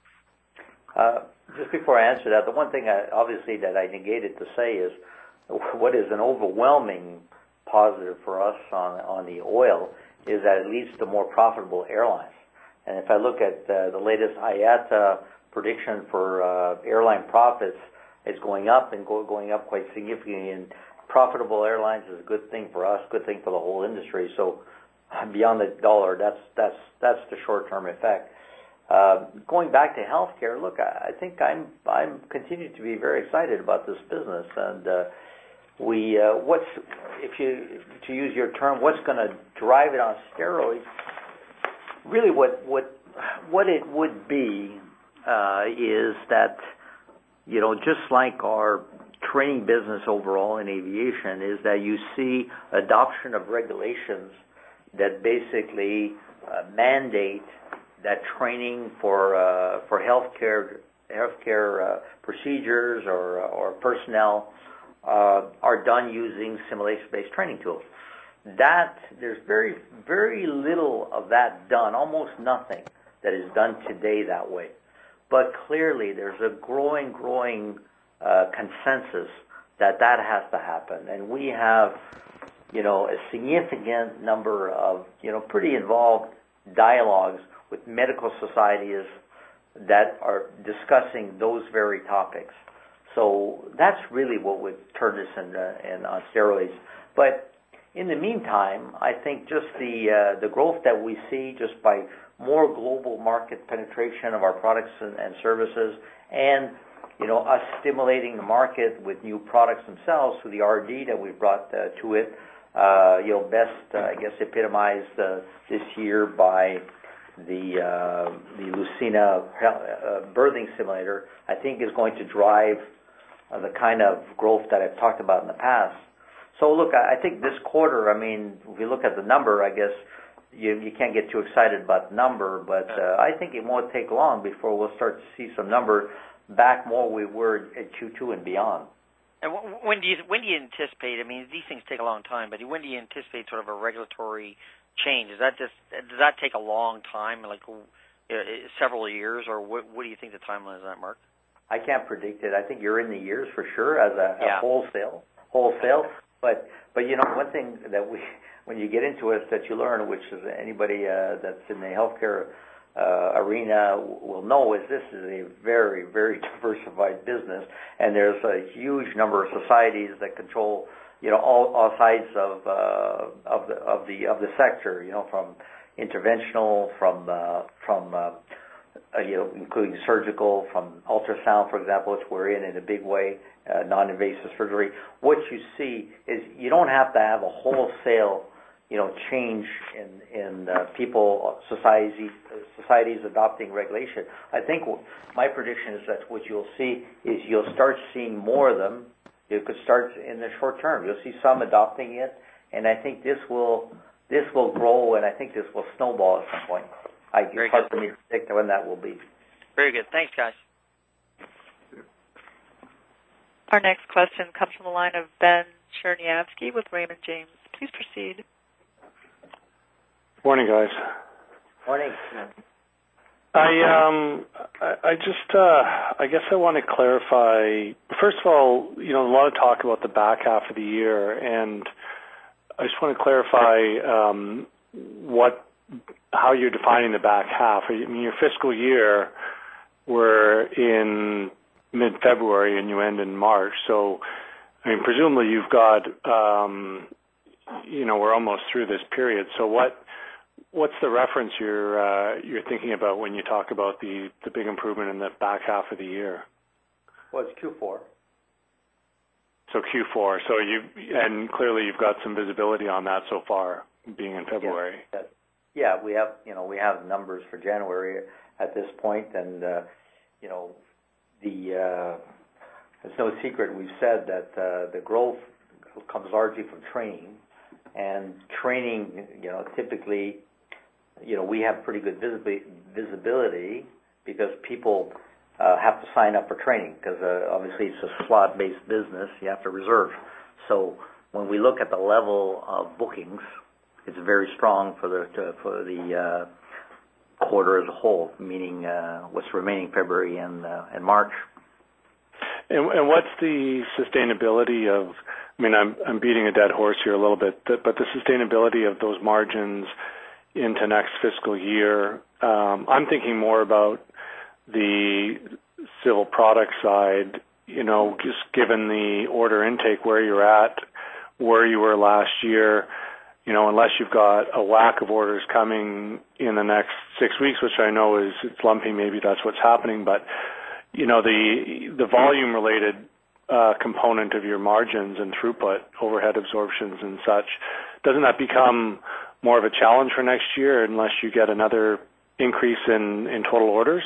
Uh, just before I answer that, the one thing I, obviously that I negated to say is what is an overwhelming positive for us on on the oil is that it leads to more profitable airlines. And if I look at uh, the latest I A T A prediction for uh, airline profits, it's going up and go, going up quite significantly. And profitable airlines is a good thing for us, good thing for the whole industry. So beyond the dollar, that's that's that's the short-term effect. Uh, going back to healthcare, look, I, I think I'm I'm continuing to be very excited about this business, and uh, we uh, what's if you to use your term, what's going to drive it on steroids? Really, what what what it would be uh, is that, you know, just like our training business overall in aviation, is that you see adoption of regulations that basically uh, mandate that training for uh, for healthcare healthcare uh, procedures or or personnel uh, are done using simulation-based training tools. That there's very very little of that done, almost nothing that is done today that way. But clearly, there's a growing growing uh, consensus that that has to happen, and we have, you know, a significant number of, you know, pretty involved dialogues with medical societies that are discussing those very topics. So that's really what would turn this in, uh, in on steroids. But in the meantime, I think just the uh, the growth that we see just by more global market penetration of our products and, and services, and, you know, us stimulating the market with new products themselves through the R and D that we've brought uh, to it, uh, you know, best uh, I guess epitomized uh, this year by the uh, the Lucina uh, birthing simulator, I think is going to drive uh, the kind of growth that I've talked about in the past. So look, I think this quarter, I mean, if you look at the number, I guess you you can't get too excited about the number, but uh, I think it won't take long before we'll start to see some number back more we were at Q two and beyond. And when do you when do you anticipate? I mean, these things take a long time, but when do you anticipate sort of a regulatory change? Is that just does that take a long time, like uh, several years, or what, what do you think the timeline is on that, Mark? I can't predict it. I think you're in the years for sure as a, yeah. a wholesale wholesale. But but you know, one thing that we when you get into it that you learn, which is anybody uh, that's in the healthcare uh, arena will know, is this is a very very diversified business, and there's a huge number of societies that control, you know, all, all sides of uh, of the of the of the sector, you know, from interventional, from uh, from uh, uh, you know, including surgical, from ultrasound, for example, which we're in in a big way, uh, non-invasive surgery. What you see is you don't have to have a wholesale, you know, change in in uh, people, societies, societies adopting regulation. I think my prediction is that what you'll see is you'll start seeing more of them. You could start in the short term. You'll see some adopting it, and I think this will this will grow, and I think this will snowball at some point. I, it's hard for me to predict when that will be. Very good. Thanks, guys. Our next question comes from the line of Ben Cherniavsky with Raymond James. Please proceed. Morning, guys. Morning. I um I, I just uh I guess I want to clarify. First of all, you know, a lot of talk about the back half of the year, and I just want to clarify um what how you're defining the back half. I mean, your fiscal year, we're in mid-February and you end in March. So, I mean, presumably you've got, um, you know, we're almost through this period. So, what what's the reference you're uh, you're thinking about when you talk about the the big improvement in the back half of the year? Well, it's Q four. So Q four. So you and clearly you've got some visibility on that so far, being in February. Yeah. Yeah, we have, you know, we have numbers for January at this point, and uh, you know, the uh, it's no secret. We've said that uh, the growth comes largely from training, and training, you know, typically, you know, we have pretty good visibility because people uh, have to sign up for training because uh, obviously it's a slot-based business. You have to reserve. So when we look at the level of bookings, it's very strong for the uh, for the uh, quarter as a whole, meaning uh, what's remaining February and uh, and March. And, and what's the sustainability of? I mean, I'm I'm beating a dead horse here a little bit, but the sustainability of those margins into next fiscal year. Um, I'm thinking more about the civil product side. You know, just given the order intake where you're at, where you were last year. You know, unless you've got a whack of orders coming in the next six weeks, which I know is it's lumpy, maybe that's what's happening. But you know, the the volume related uh, component of your margins and throughput, overhead absorptions and such, doesn't that become more of a challenge for next year unless you get another increase in, in total orders?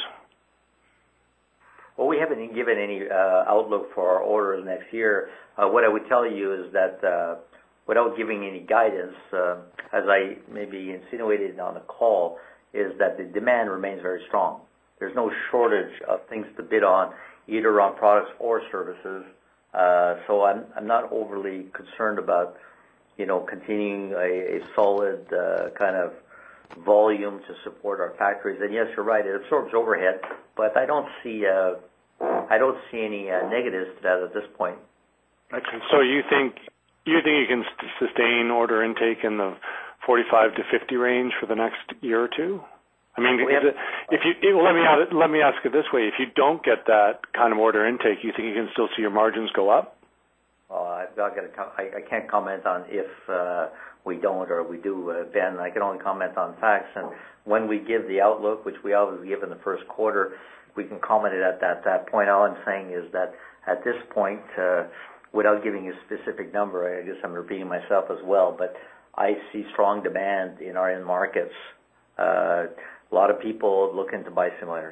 Well, we haven't given any uh, outlook for our orders next year. Uh, what I would tell you is that uh, without giving any guidance, uh, as I maybe insinuated on the call, is that the demand remains very strong. There's no shortage of things to bid on, either on products or services. Uh, so I'm, I'm not overly concerned about, you know, continuing a, a solid uh, kind of volume to support our factories. And yes, you're right, it absorbs overhead, but I don't see uh, I don't see any uh, negatives to that at this point. Okay. So you think you think you can sustain order intake in the forty-five to fifty range for the next year or two? I mean, is it, if you well, let me let me ask it this way: if you don't get that kind of order intake, you think you can still see your margins go up? Uh, I've not got to, I, I can't comment on if uh, we don't or we do, uh, Ben. I can only comment on facts. And when we give the outlook, which we always give in the first quarter, we can comment it at that, that point. All I'm saying is that at this point, uh, without giving a specific number, I guess I'm repeating myself as well, but I see strong demand in our end markets. Uh, a lot of people looking to buy simulators.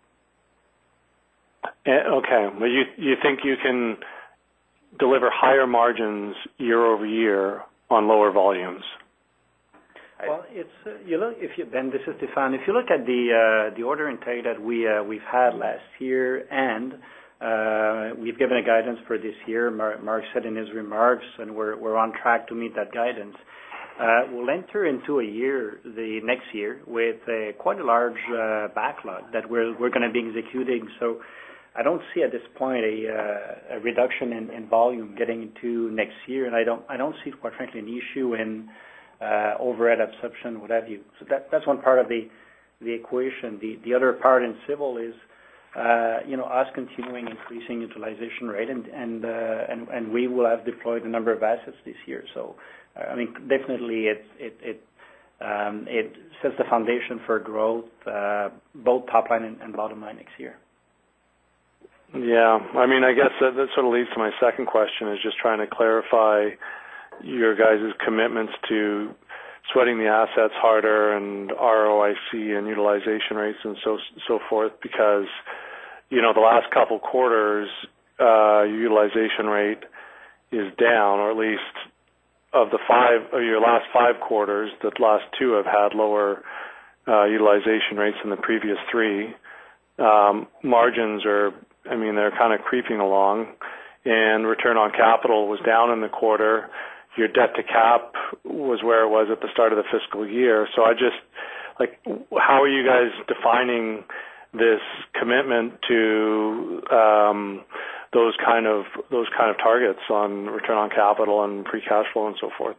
Okay. Well, you you think you can deliver higher margins year over year on lower volumes? Well, it's uh, you look if you Ben, this is Stéphane. If you look at the uh, the order intake that we uh, we've had last year, and uh, we've given a guidance for this year. Mark, Mark said in his remarks, and we're we're on track to meet that guidance. Uh, we'll enter into a year, the next year, with a, quite a large uh, backlog that we're we're going to be executing. So I don't see at this point a, uh, a reduction in, in volume getting into next year, and I don't I don't see, quite frankly, an issue in uh, overhead absorption, what have you. So that that's one part of the the equation. The the other part in civil is uh, you know us continuing increasing utilization rate, and and uh, and and we will have deployed a number of assets this year. So uh, I mean, definitely it it it. Um, it sets the foundation for growth, uh, both top line and, and bottom line next year. Yeah, I mean, I guess that, that sort of leads to my second question, is just trying to clarify your guys' commitments to sweating the assets harder and R O I C and utilization rates and so so forth, because, you know, the last couple quarters, uh, your utilization rate is down, or at least of the five, of your last five quarters, the last two have had lower uh, utilization rates than the previous three. Um, margins are, I mean, they're kind of creeping along, and return on capital was down in the quarter. Your debt to cap was where it was at the start of the fiscal year. So I just, like, how are you guys defining this commitment to um, those kind of those kind of targets on return on capital and free cash flow and so forth?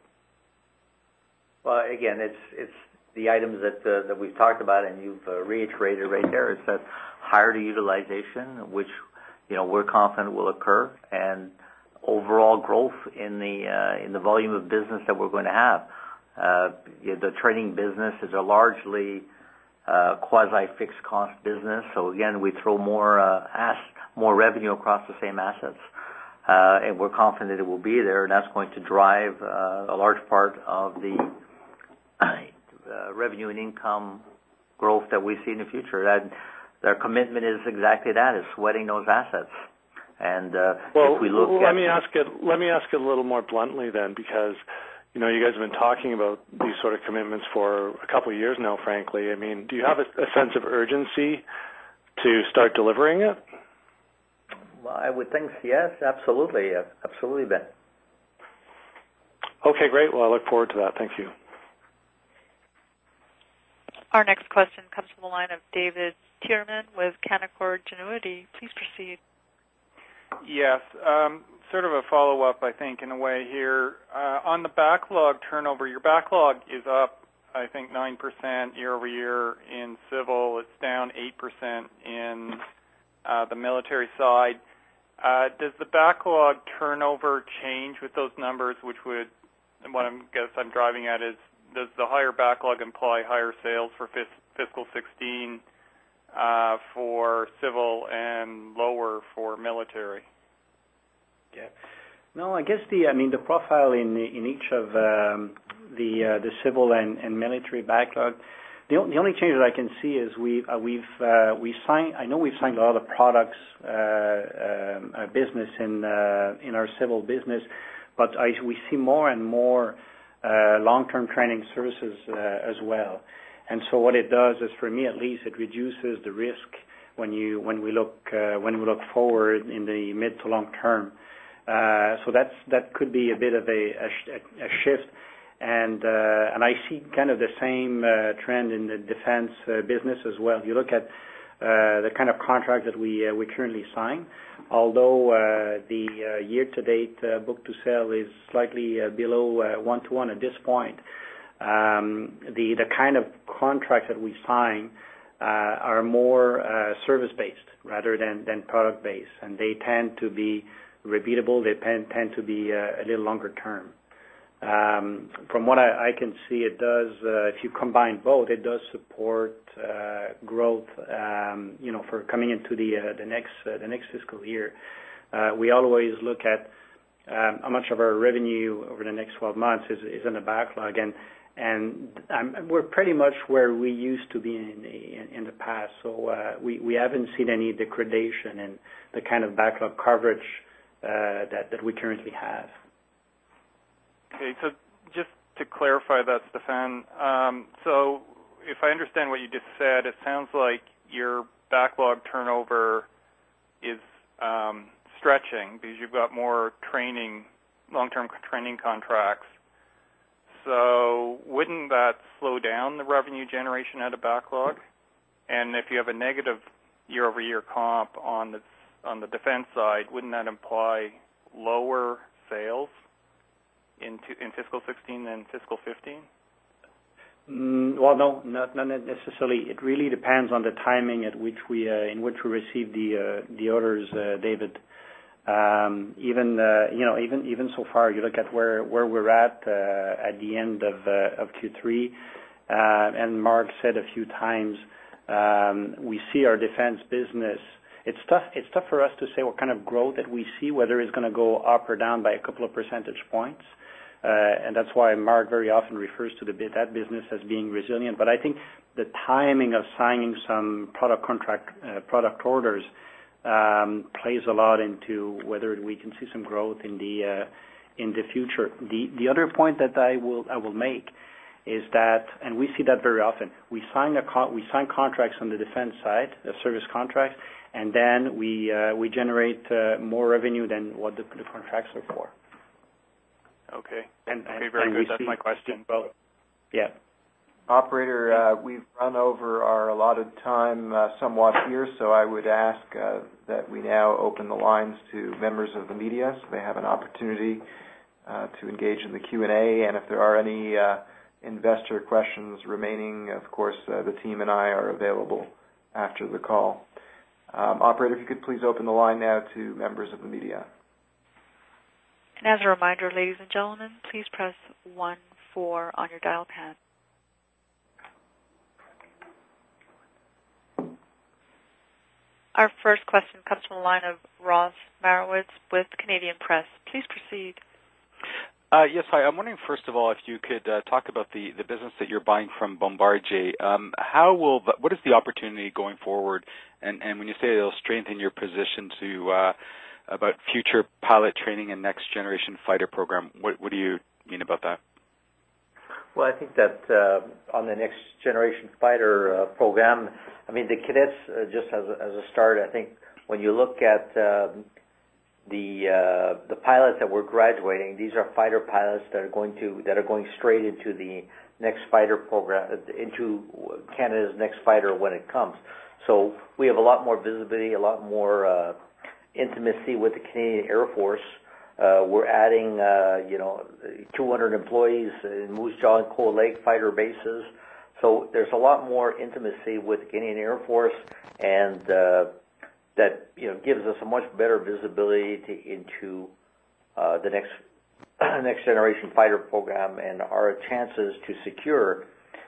Well, again, it's it's the items that uh, that we've talked about, and you've uh, reiterated right there. It's that higher utilization, which, you know, we're confident will occur, and overall growth in the uh, in the volume of business that we're going to have. Uh, the trading business is a largely uh, quasi-fixed cost business, so again, we throw more uh, ass, more revenue across the same assets, uh, and we're confident it will be there, and that's going to drive uh, a large part of the uh, revenue and income growth that we see in the future. That their commitment is exactly that, is sweating those assets. And uh, well, if we look let at me ask it. Let me ask it a little more bluntly then, because you know you guys have been talking about these sort of commitments for a couple of years now. Frankly, I mean, do you have a, a sense of urgency to start delivering it? Well, I would think yes, absolutely, uh, absolutely, Ben. Okay, great. Well, I look forward to that. Thank you. Our next question comes from the line of David Tierman with Canaccord Genuity. Please proceed. Yes, um, sort of a follow-up, I think, in a way here. Uh, on the backlog turnover, your backlog is up, I think, nine percent year over year in civil. It's down eight percent in uh, the military side. Uh, does the backlog turnover change with those numbers, which would, what I guess I'm driving at is, does the higher backlog imply higher sales for fis- fiscal sixteen uh, for civil and lower for military? Yeah. No, I guess the, I mean, the profile in in each of um, the uh, the civil and, and military backlog, the, the only change that I can see is we've uh, we've uh, we signed. I know we've signed a lot of products uh, um, uh, business in uh, in our civil business, but I, we see more and more uh, long-term training services uh, as well. And so what it does is, for me at least, it reduces the risk when you when we look uh, when we look forward in the mid to long term. Uh, so that's that could be a bit of a, a, a shift, and uh, and I see kind of the same uh, trend in the defense uh, business as well. You look at uh, the kind of contract that we uh, we currently sign, although uh, the uh, year-to-date uh, book-to-sale is slightly uh, below uh, one to one at this point. Um, the the kind of contracts that we sign uh, are more uh, service-based rather than than product-based, and they tend to be repeatable. They tend, tend to be uh, a little longer term. Um, from what I, I can see, it does. Uh, if you combine both, it does support uh, growth. Um, you know, for coming into the uh, the next uh, the next fiscal year, uh, we always look at um, how much of our revenue over the next twelve months is, is in the backlog, and and um, we're pretty much where we used to be in in, in the past. So uh, we we haven't seen any degradation in the kind of backlog coverage Uh, that, that we currently have. Okay, so just to clarify that, Stefan, um, so if I understand what you just said, it sounds like your backlog turnover is um, stretching because you've got more training, long-term training contracts. So wouldn't that slow down the revenue generation out of backlog? And if you have a negative year-over-year comp on the on the defense side, wouldn't that imply lower sales in, in fiscal sixteen than fiscal fifteen? Mm, well, no, not, not necessarily. It really depends on the timing at which we, uh, in which we receive the uh, the orders, uh, David. Um, even uh, you know, even even so far, you look at where where we're at uh, at the end of uh, of Q three, uh, and Mark said a few times, um, we see our defense business. It's tough. It's tough for us to say what kind of growth that we see, whether it's going to go up or down by a couple of percentage points, uh, and that's why Mark very often refers to the that business as being resilient. But I think the timing of signing some product contract uh, product orders um, plays a lot into whether we can see some growth in the uh, in the future. The the other point that I will I will make is that, and we see that very often. We sign a con- we sign contracts on the defense side, uh, service contracts. And then we uh, we generate uh, more revenue than what the, the contracts are for. Okay. And, okay, and, very and good. That's see, my question. Well, yeah. Operator, uh, we've run over our allotted time uh, somewhat here, so I would ask uh, that we now open the lines to members of the media so they have an opportunity uh, to engage in the Q and A. And if there are any uh, investor questions remaining, of course, uh, the team and I are available after the call. Um, operator, if you could please open the line now to members of the media. And as a reminder, ladies and gentlemen, please press one four on your dial pad. Our first question comes from the line of Ross Marowitz with Canadian Press. Please proceed. Uh, yes, hi. I'm wondering, first of all, if you could uh, talk about the, the business that you're buying from Bombardier. Um, how will the, what is the opportunity going forward? And, and when you say it'll strengthen your position to uh, about future pilot training and next generation fighter program. What, what do you mean about that? Well, I think that uh, on the next generation fighter uh, program, I mean, the cadets, uh, just as a, as a start, I think when you look at um, the uh, the pilots that we're graduating, these are fighter pilots that are going to that are going straight into the next fighter program, into Canada's next fighter when it comes. So we have a lot more visibility, a lot more uh, intimacy with the Canadian Air Force. Uh, we're adding, uh, you know, two hundred employees in Moose Jaw and Cold Lake fighter bases. So there's a lot more intimacy with the Canadian Air Force, and uh, that, you know, gives us a much better visibility to, into uh, the next next generation fighter program and our chances to secure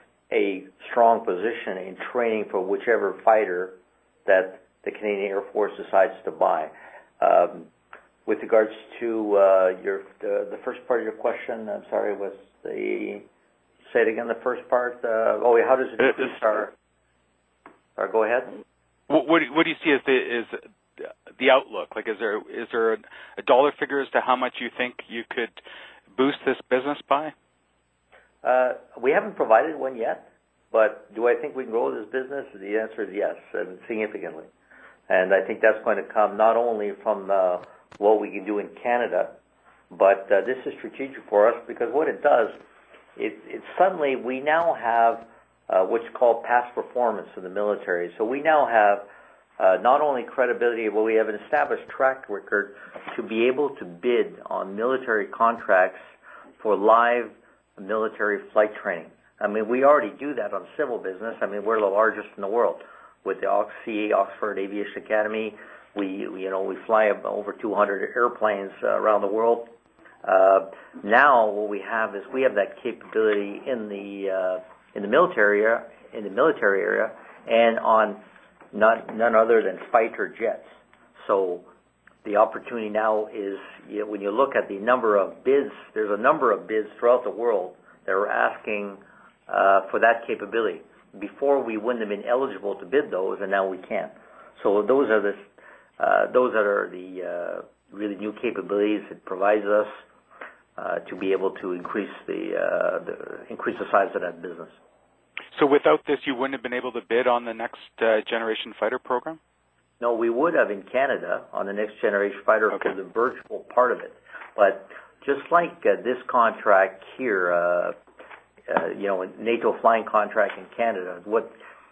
a strong position in training for whichever fighter that the Canadian Air Force decides to buy. Um, with regards to uh, your the, the first part of your question, I'm sorry, was the say it again. The first part. Uh, oh, how does it increase our? Or go ahead. What, what, do, what do you see as the is the outlook? Like, is there is there a, a dollar figure as to how much you think you could boost this business by? Uh, we haven't provided one yet, but do I think we can grow this business? The answer is yes, and significantly. And I think that's going to come not only from uh, what we can do in Canada, but uh, this is strategic for us because what it does, it, it suddenly we now have uh, what's called past performance in the military. So we now have uh, not only credibility, but we have an established track record to be able to bid on military contracts for live military flight training. I mean, we already do that on civil business. I mean, we're the largest in the world with the O C A, Oxford Aviation Academy. We, we you know, we fly over two hundred airplanes uh, around the world. Uh, now, what we have is we have that capability in the uh, in the military area, in the military area, and on not, none other than fighter jets. So the opportunity now is, you know, when you look at the number of bids, there's a number of bids throughout the world that are asking uh, for that capability. Before we wouldn't have been eligible to bid those, and now we can. So those are the uh, those are the uh, really new capabilities it provides us uh, to be able to increase the, uh, the increase the size of that business. So without this, you wouldn't have been able to bid on the next uh, generation fighter program? No, we would have in Canada on the next generation fighter okay. for the virtual part of it. But just like uh, this contract here, uh, uh, you know, a NATO flying contract in Canada, what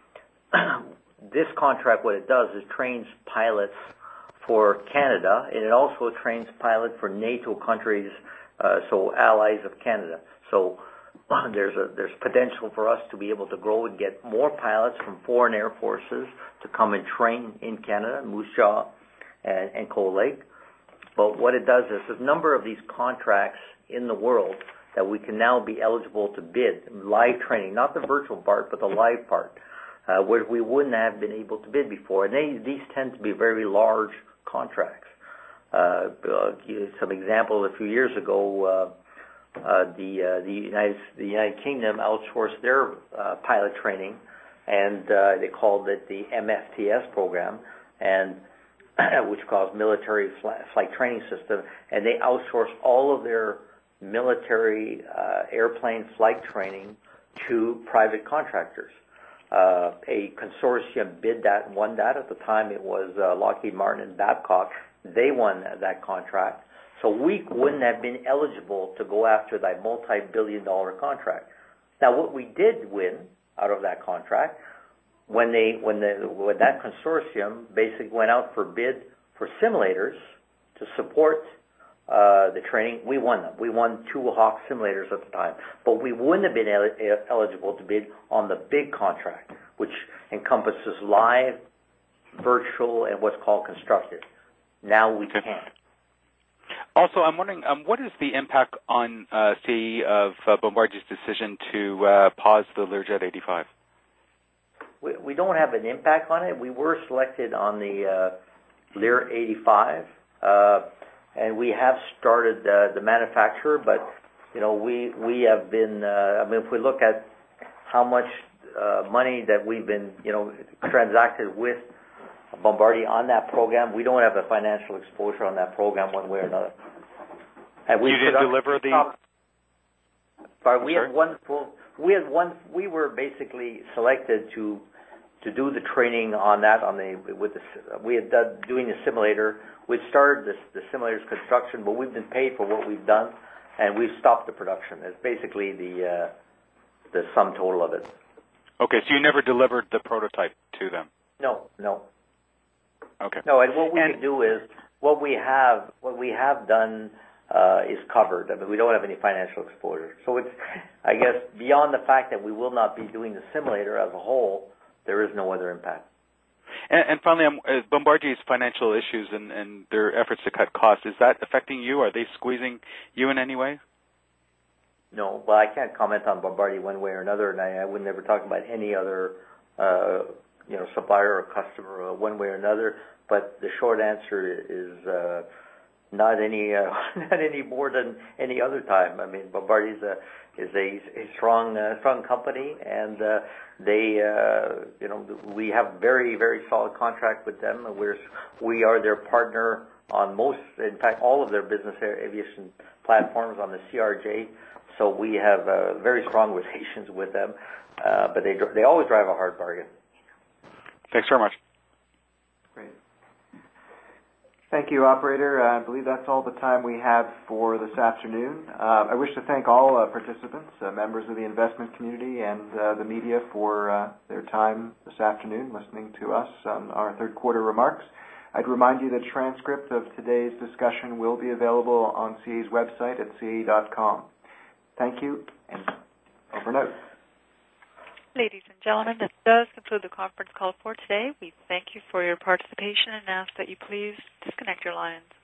this contract, what it does is trains pilots for Canada, and it also trains pilots for NATO countries, uh, so allies of Canada. So there's a there's potential for us to be able to grow and get more pilots from foreign air forces to come and train in Canada, Moose Jaw and, and Cold Lake. But what it does is there's a number of these contracts in the world that we can now be eligible to bid, live training, not the virtual part, but the live part, uh, where we wouldn't have been able to bid before. And they, these tend to be very large contracts. Uh, uh, some example, a few years ago, uh, Uh, the uh, the United the United Kingdom outsourced their uh, pilot training, and uh, they called it the M F T S program, and which calls Military Flight Training System, and they outsourced all of their military uh, airplane flight training to private contractors. Uh, a consortium bid that, won that. At the time, it was uh, Lockheed Martin and Babcock. They won that contract. So we wouldn't have been eligible to go after that multi-billion dollar contract. Now, what we did win out of that contract, when they when the when that consortium basically went out for bid for simulators to support uh, the training, we won them. We won two Hawk simulators at the time, but we wouldn't have been el- eligible to bid on the big contract, which encompasses live, virtual, and what's called constructed. Now we can. Also, I'm wondering, um, what is the impact on uh, C A E of uh, Bombardier's decision to uh, pause the Learjet eighty-five? We, we don't have an impact on it. We were selected on the uh, Lear eighty-five, uh, and we have started uh, the manufacture. But you know, we we have been. Uh, I mean, if we look at how much uh, money that we've been, you know, transacted with Bombardier on that program. We don't have a financial exposure on that program one way or another. And we you didn't deliver the. But we had one full. We had one. We were basically selected to to do the training on that. On the with the we had done doing the simulator. We started this, the simulator's construction, but we've been paid for what we've done, and we've stopped the production. It's basically the uh, the sum total of it. Okay, so you never delivered the prototype to them. No, no. Okay. No, and what we and, can do is what we have what we have done uh, is covered. I mean, we don't have any financial exposure. So it's, I guess, beyond the fact that we will not be doing the simulator as a whole, there is no other impact. And, and finally, um, uh, Bombardier's financial issues and, and their efforts to cut costs, is that affecting you? Are they squeezing you in any way? No, well, I can't comment on Bombardier one way or another, and I, I would never talk about any other, uh, you know, supplier or customer uh, one way or another. But the short answer is uh, not any, uh, not any more than any other time. I mean, Bombardier is a is a, a strong, uh, strong company, and uh, they, uh, you know, we have very, very solid contract with them. We're we are their partner on most, in fact, all of their business aviation platforms on the C R J. So we have uh, very strong relations with them, uh, but they they always drive a hard bargain. Thanks very much. Great. Thank you, operator. Uh, I believe that's all the time we have for this afternoon. Uh, I wish to thank all uh, participants, uh, members of the investment community, and uh, the media for uh, their time this afternoon listening to us on our third quarter remarks. I'd remind you that a transcript of today's discussion will be available on C A E's website at C A E dot com. Thank you, and over and out. Ladies and gentlemen, this does conclude the conference call for today. We thank you for your participation and ask that you please disconnect your lines.